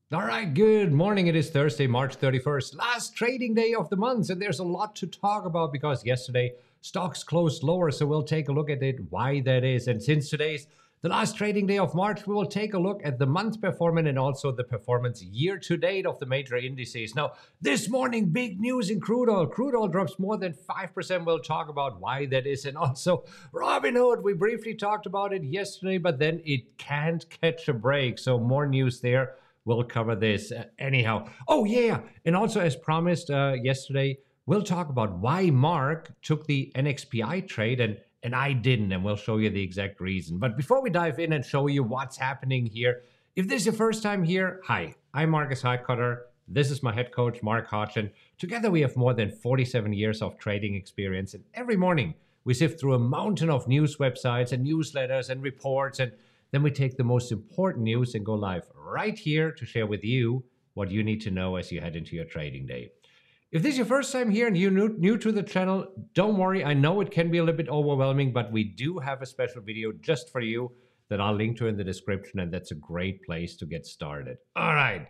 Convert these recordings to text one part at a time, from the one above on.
All right, good morning. It is Thursday, March 31st, last trading day of the month, and there's a lot to talk about because yesterday stocks closed lower, so we'll take a look at it, why that is. And since today's the last trading day of March, we will take a look at the month performance and also the performance year to date of the major indices. Now, this morning, big news in crude oil. Crude oil drops more than 5%. We'll talk about why that is. And also, Robinhood, we briefly talked about it yesterday, but then it can't catch a break. So, more news there. We'll cover this anyhow. Oh, yeah. And also, as promised yesterday, we'll talk about why Mark took the NXPI trade and I didn't. And we'll show you the exact reason. But before we dive in and show you what's happening here, if this is your first time here, hi, I'm Marcus Highcutter. This is my head coach, Mark Hodgson. Together, we have more than 47 years of trading experience. And every morning, we sift through a mountain of news websites and newsletters and reports, and then we take the most important news and go live right here to share with you what you need to know as you head into your trading day. If this is your first time here and you're new to the channel, don't worry. I know it can be a little bit overwhelming, but we do have a special video just for you that I'll link to in the description, and that's a great place to get started. All right.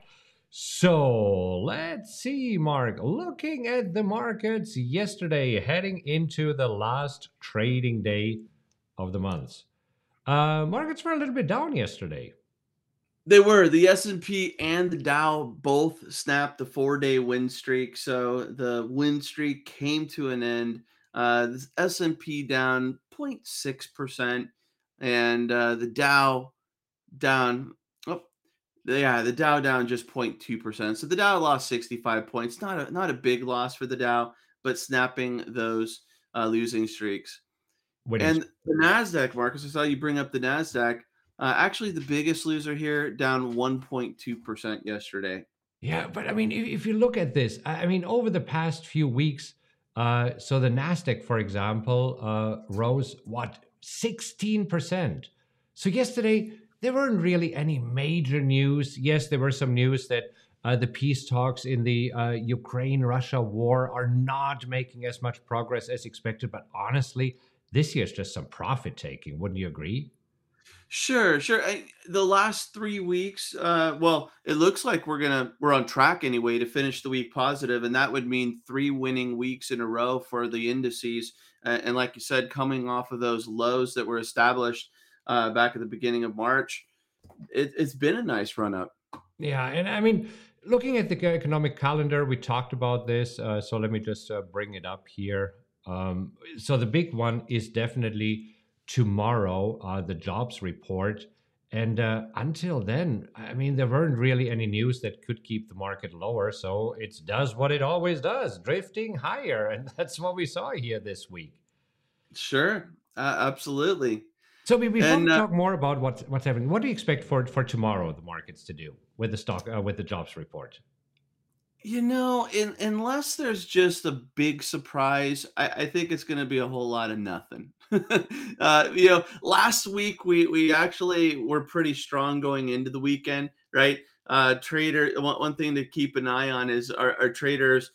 So let's see, Mark. Looking at the markets yesterday, heading into the last trading day of the month. Markets were a little bit down yesterday. They were. The S&P and the Dow both snapped the 4-day win streak, so the win streak came to an end. The S&P down 0.6%, and the Dow down. Oh, yeah, the Dow down just 0.2%. So the Dow lost 65 points. Not a big loss for the Dow, but snapping those losing streaks. Winning. And the Nasdaq, Marcus, I saw you bring up the Nasdaq. Actually, the biggest loser here, down 1.2% yesterday. Yeah, but I mean, if you look at this, I mean, over the past few weeks, so the Nasdaq, for example, rose what 16%. So yesterday there weren't really any major news. Yes, there were some news that the peace talks in the Ukraine-Russia war are not making as much progress as expected. But honestly, this year's just some profit taking. Wouldn't you agree? Sure, sure. The last 3 weeks, well, it looks like we're on track anyway to finish the week positive, and that would mean 3 winning weeks in a row for the indices. And like you said, coming off of those lows that were established back at the beginning of March, it's been a nice run up. Yeah, and I mean, looking at the economic calendar, we talked about this. So let me just bring it up here. So the big one is definitely tomorrow, the jobs report. And until then, I mean, there weren't really any news that could keep the market lower. So it does what it always does, drifting higher. And that's what we saw here this week. Sure, absolutely. So before we And talk more about what's happening, what do you expect for tomorrow the markets to do with the stock with the jobs report? unless there's just a big surprise, I think it's going to be a whole lot of nothing. Last week we actually were pretty strong going into the weekend, right? One thing to keep an eye on is are traders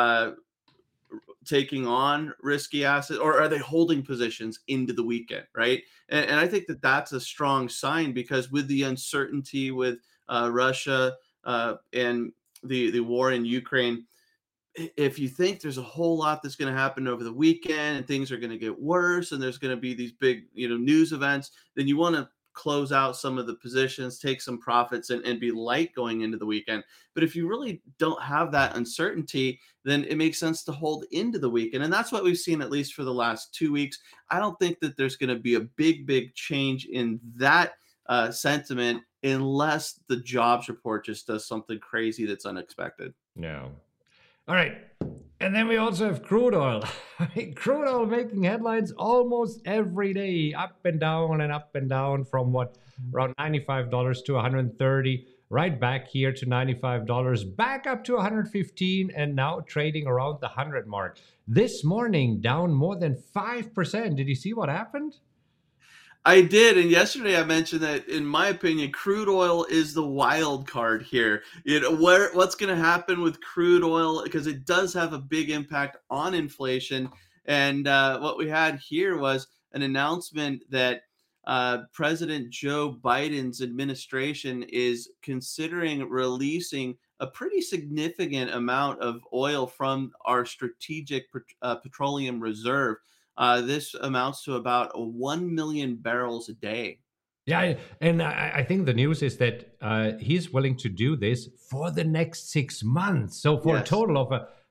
taking on risky assets, or are they holding positions into the weekend, right? And I think that that's a strong sign, because with the uncertainty with Russia and the war in Ukraine, if you think there's a whole lot that's going to happen over the weekend and things are going to get worse and there's going to be these big news events, then you want to close out some of the positions, take some profits, and be light going into the weekend. But if you really don't have that uncertainty, then it makes sense to hold into the weekend. And that's what we've seen, at least for the last 2 weeks. I don't think that there's going to be a big change in that sentiment, unless the jobs report just does something crazy that's unexpected. No. All right. And then we also have crude oil. Crude oil making headlines almost every day, up and down from what, around $95 to 130, right back here to $95, back up to 115, and now trading around the 100 mark. This morning down more than 5%. Did you see what happened? I did, and yesterday I mentioned that, in my opinion, crude oil is the wild card here. What's going to happen with crude oil, because it does have a big impact on inflation. And what we had here was an announcement that President Joe Biden's administration is considering releasing a pretty significant amount of oil from our strategic petroleum reserve. This amounts to about 1 million barrels a day. Yeah, and I think the news is that he's willing to do this for the next 6 months. So for a Yes. total of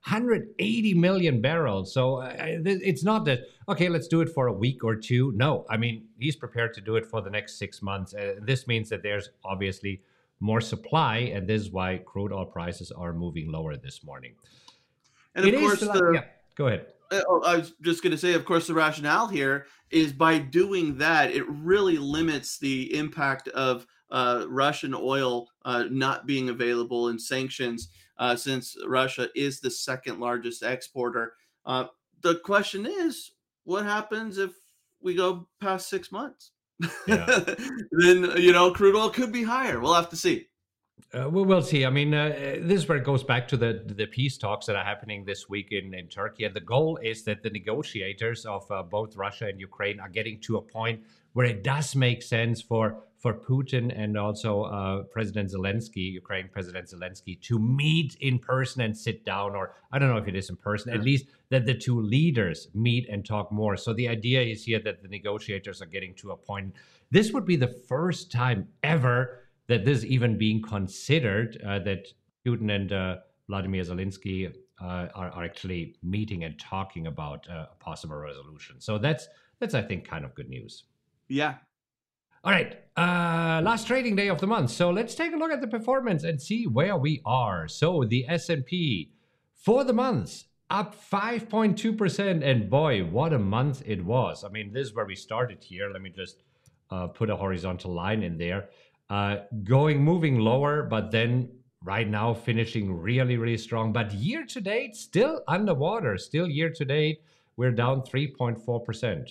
180 million barrels. So it's not that, okay, let's do it for a week or two. No, I mean, he's prepared to do it for the next 6 months. This means that there's obviously more supply, and this is why crude oil prices are moving lower this morning. And It of is, course, yeah, go ahead. I was just going to say, of course, the rationale here is by doing that, it really limits the impact of Russian oil not being available and sanctions, since Russia is the second largest exporter. Uh, the question is, what happens if we go past 6 months? Yeah. Then, crude oil could be higher. We'll have to see. We'll see. I mean, this is where it goes back to the peace talks that are happening this week in Turkey. And the goal is that the negotiators of both Russia and Ukraine are getting to a point where it does make sense for Putin and also President Zelensky, Ukraine President Zelensky, to meet in person and sit down, or I don't know if it is in person, at least that the two leaders meet and talk more. So the idea is here that the negotiators are getting to a point. This would be the first time ever that this is even being considered, that Putin and Vladimir Zelensky are actually meeting and talking about a possible resolution. So that's I think kind of good news. Yeah. All right, last trading day of the month. So let's take a look at the performance and see where we are. So the S&P for the month up 5.2%, and boy, what a month it was. I mean, this is where we started here. Let me just put a horizontal line in there. Moving lower, but then right now finishing really, really strong. But year to date, still underwater. Still year to date, we're down 3.4%.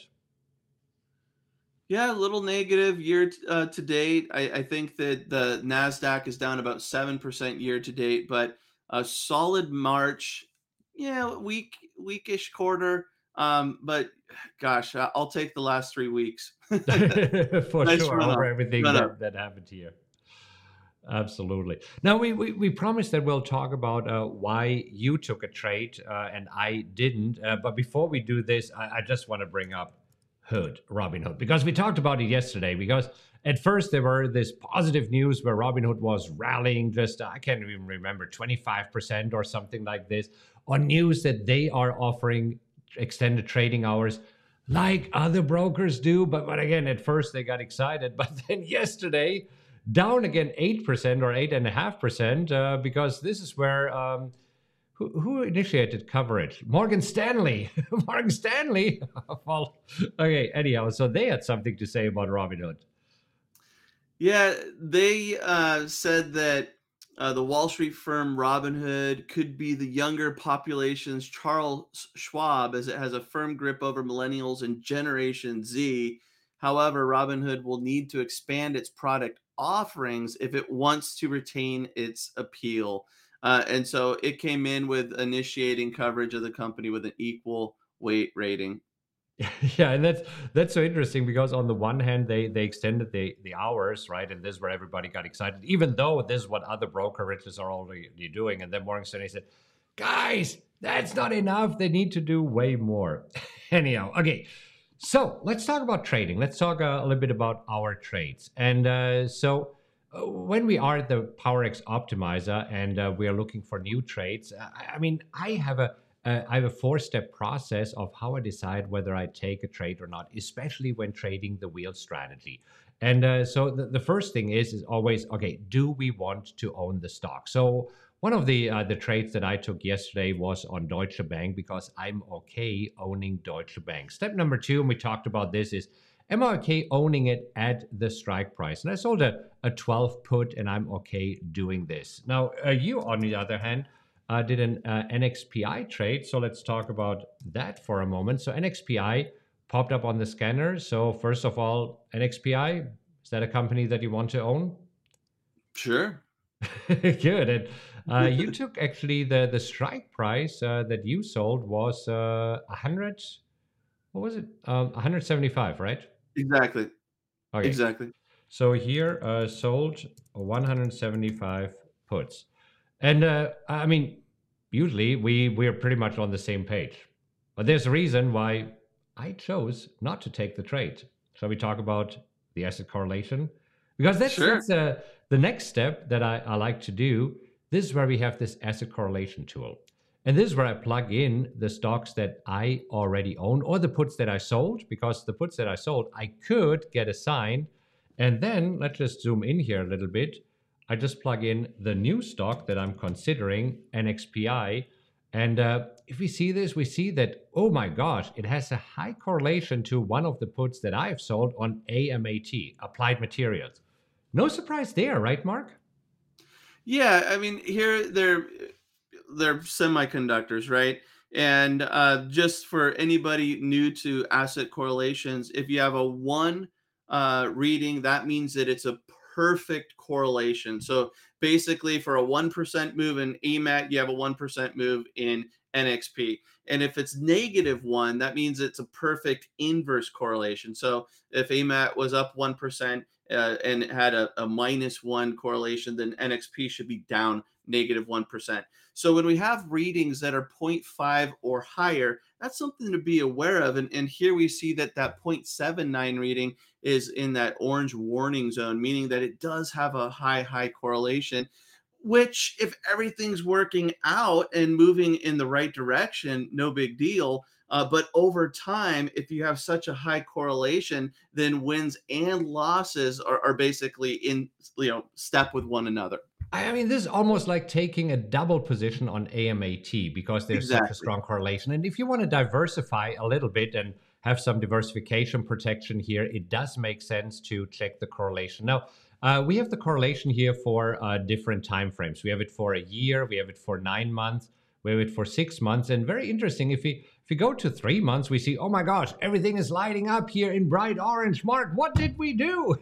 Yeah, a little negative year to date. I think that the Nasdaq is down about 7% year to date, but a solid March. Yeah, weakish quarter. But gosh, I'll take the last 3 weeks. For Nice sure, run over up. everything Run up. that happened here. Absolutely. Now, we promised that we'll talk about why you took a trade and I didn't. But before we do this, I just want to bring up Robinhood, because we talked about it yesterday. Because at first there were this positive news where Robinhood was rallying just, I can't even remember, 25% or something like this, on news that they are offering extended trading hours like other brokers do. But again, at first they got excited. But then yesterday, down again 8% or 8.5%, because this is where who initiated coverage? Morgan Stanley. Morgan Stanley. Well, okay. Anyhow, so they had something to say about Robinhood. Yeah, they said that the Wall Street firm Robinhood could be the younger population's Charles Schwab, as it has a firm grip over millennials and Generation Z. However, Robinhood will need to expand its product offerings if it wants to retain its appeal. And so it came in with initiating coverage of the company with an equal weight rating. Yeah, and that's so interesting, because on the one hand they extended the hours, right? And this is where everybody got excited, even though this is what other brokerages are already doing. And then Morgan Stanley said, guys, that's not enough. They need to do way more. Anyhow, okay. So let's talk about trading. Let's talk a little bit about our trades. And when we are at the PowerX Optimizer and we are looking for new trades, I mean, I have a four-step process of how I decide whether I take a trade or not, especially when trading the wheel strategy. And so the first thing is always, okay, do we want to own the stock? So one of the trades that I took yesterday was on Deutsche Bank, because I'm okay owning Deutsche Bank. Step number two, and we talked about this, is am I okay owning it at the strike price? And I sold a 12 put, and I'm okay doing this. Now, you, on the other hand, did an NXPI trade. So let's talk about that for a moment. So NXPI popped up on the scanner. So first of all, NXPI, is that a company that you want to own? Sure. Good. And you took actually the strike price that you sold was 100. What was it? 175, right? Exactly. Okay. Exactly. So here, sold 175 puts. And I mean, usually we're pretty much on the same page. But there's a reason why I chose not to take the trade. Shall we talk about the asset correlation? Because Sure. that's the next step that I like to do. This is where we have this asset correlation tool. And this is where I plug in the stocks that I already own or the puts that I sold, because the puts that I sold, I could get assigned. And then let's just zoom in here a little bit. I just plug in the new stock that I'm considering, NXPI. And if we see this, we see that, oh my gosh, it has a high correlation to one of the puts that I've sold on AMAT, Applied Materials. No surprise there, right, Mark? Yeah, I mean, here they're semiconductors, right? And just for anybody new to asset correlations, if you have a one reading, that means that it's a perfect correlation. So basically, for a 1% move in AMAT, you have a 1% move in NXP. And if it's -1, that means it's a perfect inverse correlation. So if AMAT was up 1%, and it had a -1 correlation, then NXP should be down -1%. So when we have readings that are zero point 0.5 or higher, that's something to be aware of. And here we see that that 0.79 reading is in that orange warning zone, meaning that it does have a high correlation, which if everything's working out and moving in the right direction, no big deal. But over time, if you have such a high correlation, then wins and losses are basically in step with one another. I mean, this is almost like taking a double position on AMAT because there's such a Exactly. strong correlation. And if you want to diversify a little bit and have some diversification protection here, it does make sense to check the correlation. Now, we have the correlation here for different time frames. We have it for a year, we have it for 9 months, we have it for 6 months. And very interesting, if we go to 3 months, we see, oh my gosh, everything is lighting up here in bright orange. Mark, what did we do?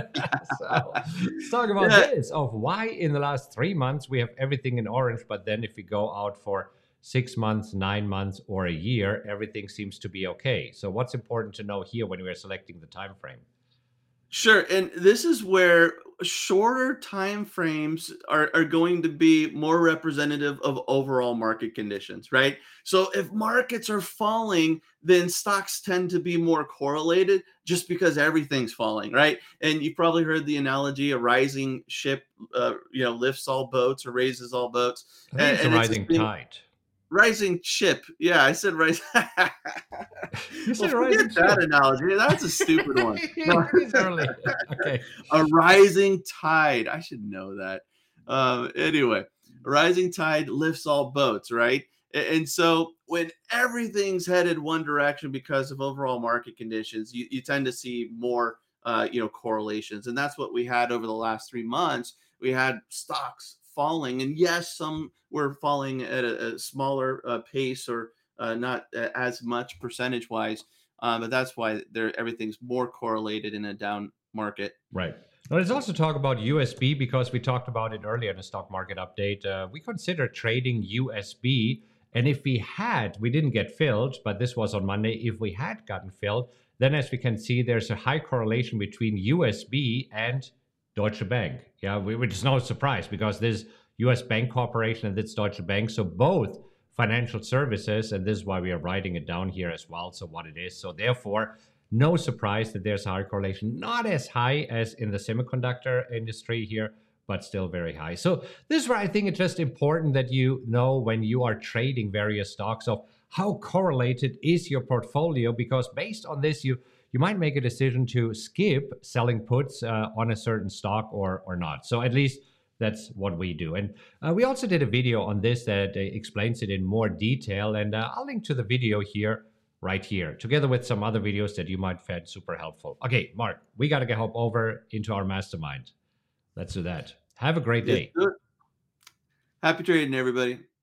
So let's talk about Yeah, this of why in the last 3 months we have everything in orange, but then if we go out for 6 months, 9 months, or a year, everything seems to be okay. So what's important to know here when we are selecting the time frame? sure. And this is where shorter time frames are going to be more representative of overall market conditions, right? So if markets are falling, then stocks tend to be more correlated just because everything's falling, right? And you probably heard the analogy: a rising ship, lifts all boats or raises all boats, I think it's a and it's the rising same. tide. Rising ship. Yeah, I said rise. You Well, said a forget rising that ship. analogy. That's a stupid one. No. It is early. Okay. A rising tide. I should know that. Anyway, a rising tide lifts all boats, right? And so when everything's headed one direction because of overall market conditions, you tend to see more, correlations. And that's what we had over the last 3 months. We had stocks falling, and yes, some were falling at a smaller pace or not as much percentage wise. But that's why everything's more correlated in a down market. Right. Now, let's also talk about USB because we talked about it earlier in the stock market update. We consider trading USB. And if we didn't get filled, but this was on Monday. If we had gotten filled, then as we can see, there's a high correlation between USB and Deutsche Bank. Yeah, which is no surprise because this US Bank Corporation and this Deutsche Bank. So both financial services, and this is why we are writing it down here as well. So what it is. So therefore, no surprise that there's a high correlation, not as high as in the semiconductor industry here, but still very high. So this is where I think it's just important that you know when you are trading various stocks of how correlated is your portfolio, because based on this, you might make a decision to skip selling puts on a certain stock or not. So at least that's what we do. And we also did a video on this that explains it in more detail. And I'll link to the video here right here, together with some other videos that you might find super helpful. Okay, Mark, we got to get hop over into our mastermind. Let's do that. Have a great Let's day. do it. Happy trading, everybody.